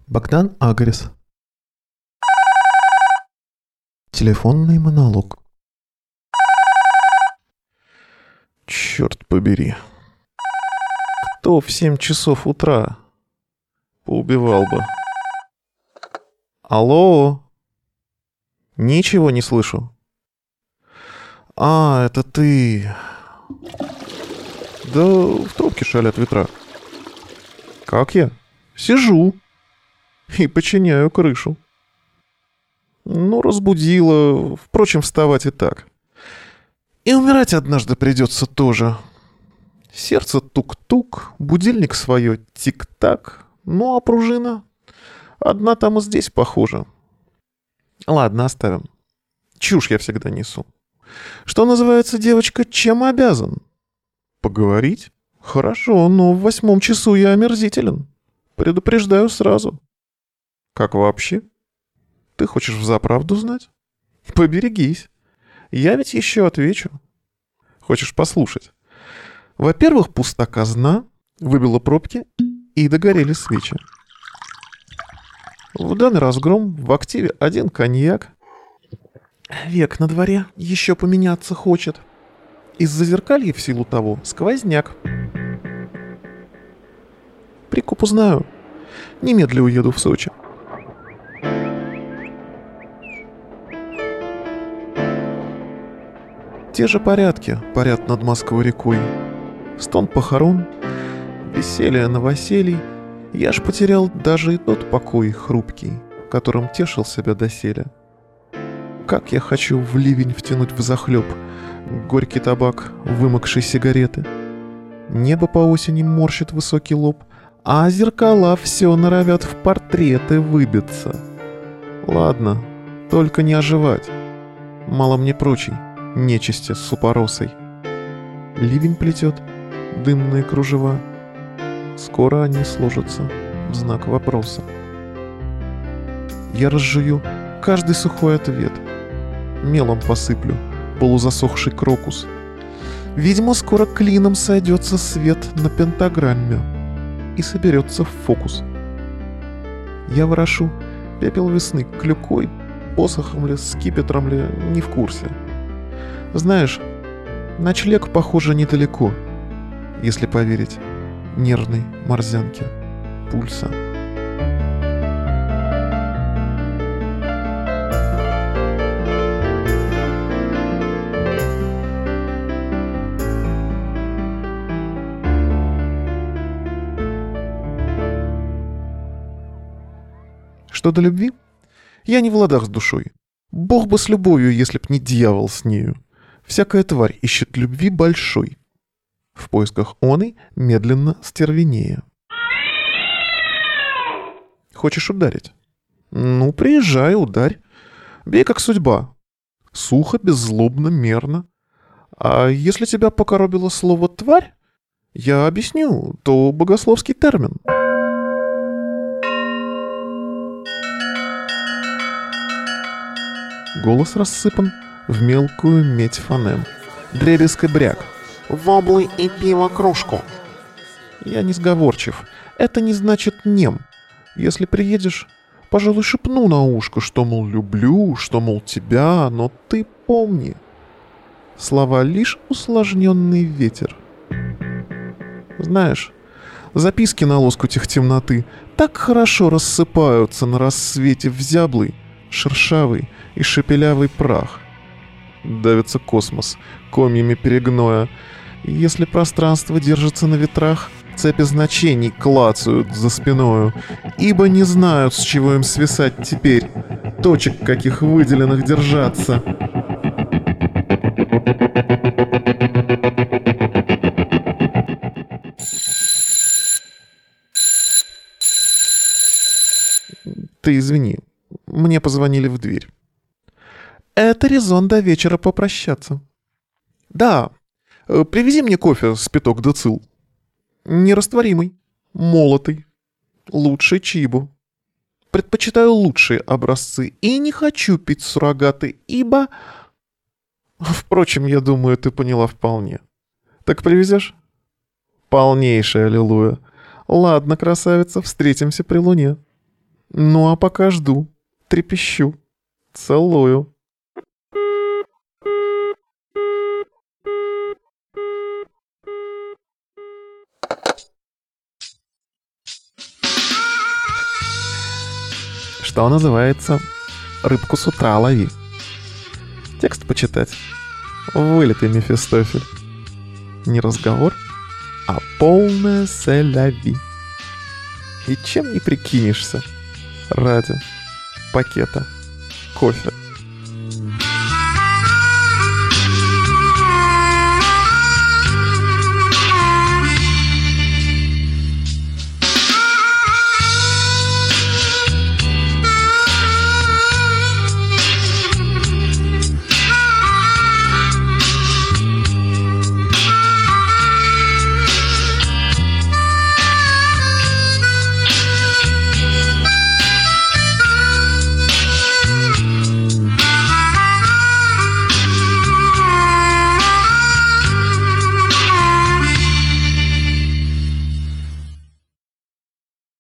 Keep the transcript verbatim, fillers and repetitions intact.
Богдан Агрес. Телефонный монолог. Черт побери. Кто в семь часов утра? Поубивал бы. Алло? Ничего не слышу. А, это ты. Да в трубке шалят ветра. Как я? Сижу и починяю крышу. Ну, разбудила. Впрочем, вставать и так. И умирать однажды придется тоже. Сердце тук-тук, будильник свое тик-так. Ну, а пружина? Одна там и здесь похожа. Ладно, оставим. Чушь я всегда несу. Что называется, девочка, чем обязан? Поговорить? Хорошо, но в восьмом часу я омерзителен. Предупреждаю сразу. Как вообще? Ты хочешь взаправду знать? Поберегись. Я ведь еще отвечу. Хочешь послушать? Во-первых, пуста казна, выбила пробки и догорели свечи. В данный разгром в активе один коньяк. Век на дворе еще поменяться хочет. Из-за зеркалья в силу того сквозняк. Прикуп узнаю. Немедля уеду в Сочи. Те же порядки парят над Москвой-рекой. Стон похорон, веселье новоселий. Я ж потерял даже и тот покой хрупкий, которым тешил себя доселе. Как я хочу в ливень втянуть взахлеб горький табак вымокшей сигареты. Небо по осени морщит высокий лоб, а зеркала все норовят в портреты выбиться. Ладно, только не оживать. Мало мне прочей нечисти с супоросой. Ливень плетет дымные кружева. Скоро они сложатся в знак вопроса. Я разжую каждый сухой ответ. Мелом посыплю полузасохший крокус. Видимо, скоро клином сойдется свет на пентаграмме и соберется в фокус. Я ворошу пепел весны клюкой, посохом ли, скипетром ли, не в курсе. Знаешь, ночлег, похоже, недалеко, если поверить нервной морзянке пульса. Что до любви? Я не в ладах с душой. Бог бы с любовью, если б не дьявол с нею. Всякая тварь ищет любви большой. В поисках оной медленно стервенея. Хочешь ударить? Ну, приезжай, ударь. Бей, как судьба. Сухо, беззлобно, мерно. А если тебя покоробило слово «тварь», я объясню, то богословский термин. Голос рассыпан в мелкую медь фонем. Дребезг и бряк. Воблы и пиво кружку. Я не сговорчив. Это не значит нем. Если приедешь, пожалуй, шепну на ушко, что, мол, люблю, что, мол, тебя, но ты помни. Слова лишь усложненный ветер. Знаешь, записки на лоскутях темноты так хорошо рассыпаются на рассвете в зяблый, шершавый и шепелявый прах. Давится космос комьями перегноя. И если пространство держится на ветрах, цепи значений клацают за спиною, ибо не знают, с чего им свисать теперь, точек каких выделенных держаться. Ты извини, мне позвонили в дверь. Это резон до вечера попрощаться. Да, привези мне кофе с пяток децил. Нерастворимый, молотый, лучший чибу. Предпочитаю лучшие образцы и не хочу пить суррогаты, ибо... Впрочем, я думаю, ты поняла вполне. Так привезешь? Полнейшая аллилуйя. Ладно, красавица, встретимся при луне. Ну а пока жду, трепещу, целую. Что называется, рыбку с утра лови. Текст почитать. Вылитый Мефистофель. Не разговор, а полная селяви. И чем не прикинешься ради пакета кофе.